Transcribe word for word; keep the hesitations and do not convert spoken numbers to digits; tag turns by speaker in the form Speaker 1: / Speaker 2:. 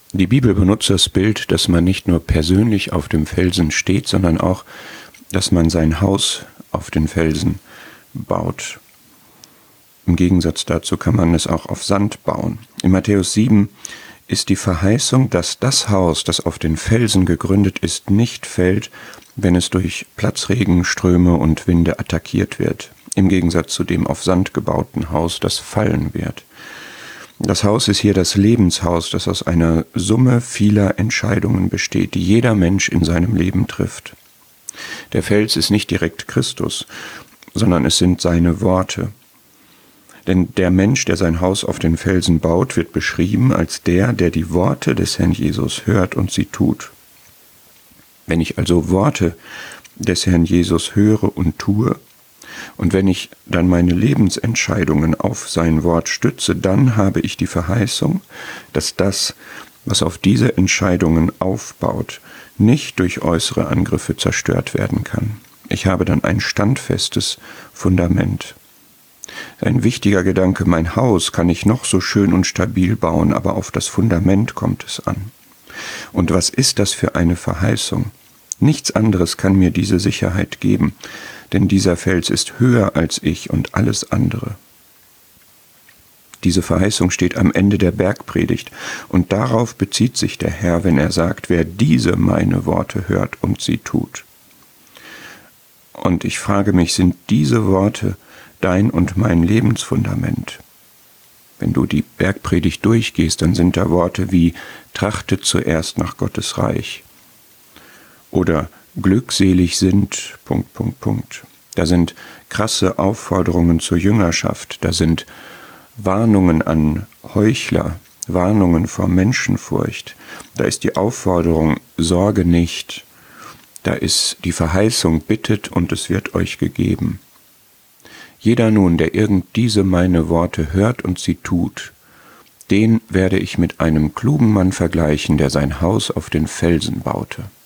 Speaker 1: Die Bibel benutzt das Bild, dass man nicht nur persönlich auf dem Felsen steht, sondern auch, dass man sein Haus auf den Felsen baut. Im Gegensatz dazu kann man es auch auf Sand bauen. In Matthäus sieben ist die Verheißung, dass das Haus, das auf den Felsen gegründet ist, nicht fällt, wenn es durch Platzregen, Ströme und Winde attackiert wird. Im Gegensatz zu dem auf Sand gebauten Haus, das fallen wird. Das Haus ist hier das Lebenshaus, das aus einer Summe vieler Entscheidungen besteht, die jeder Mensch in seinem Leben trifft. Der Fels ist nicht direkt Christus, sondern es sind seine Worte. Denn der Mensch, der sein Haus auf den Felsen baut, wird beschrieben als der, der die Worte des Herrn Jesus hört und sie tut. Wenn ich also Worte des Herrn Jesus höre und tue, und wenn ich dann meine Lebensentscheidungen auf sein Wort stütze, dann habe ich die Verheißung, dass das, was auf diese Entscheidungen aufbaut, nicht durch äußere Angriffe zerstört werden kann. Ich habe dann ein standfestes Fundament. Ein wichtiger Gedanke, mein Haus kann ich noch so schön und stabil bauen, aber auf das Fundament kommt es an. Und was ist das für eine Verheißung? Nichts anderes kann mir diese Sicherheit geben, denn dieser Fels ist höher als ich und alles andere. Diese Verheißung steht am Ende der Bergpredigt, und darauf bezieht sich der Herr, wenn er sagt, wer diese meine Worte hört und sie tut. Und ich frage mich, sind diese Worte dein und mein Lebensfundament? Wenn du die Bergpredigt durchgehst, dann sind da Worte wie trachtet zuerst nach Gottes Reich oder glückselig sind, Punkt, Punkt, Punkt. Da sind krasse Aufforderungen zur Jüngerschaft, da sind Warnungen an Heuchler, Warnungen vor Menschenfurcht, da ist die Aufforderung, sorge nicht, da ist die Verheißung, bittet und es wird euch gegeben. Jeder nun, der irgend diese meine Worte hört und sie tut, den werde ich mit einem klugen Mann vergleichen, der sein Haus auf den Felsen baute.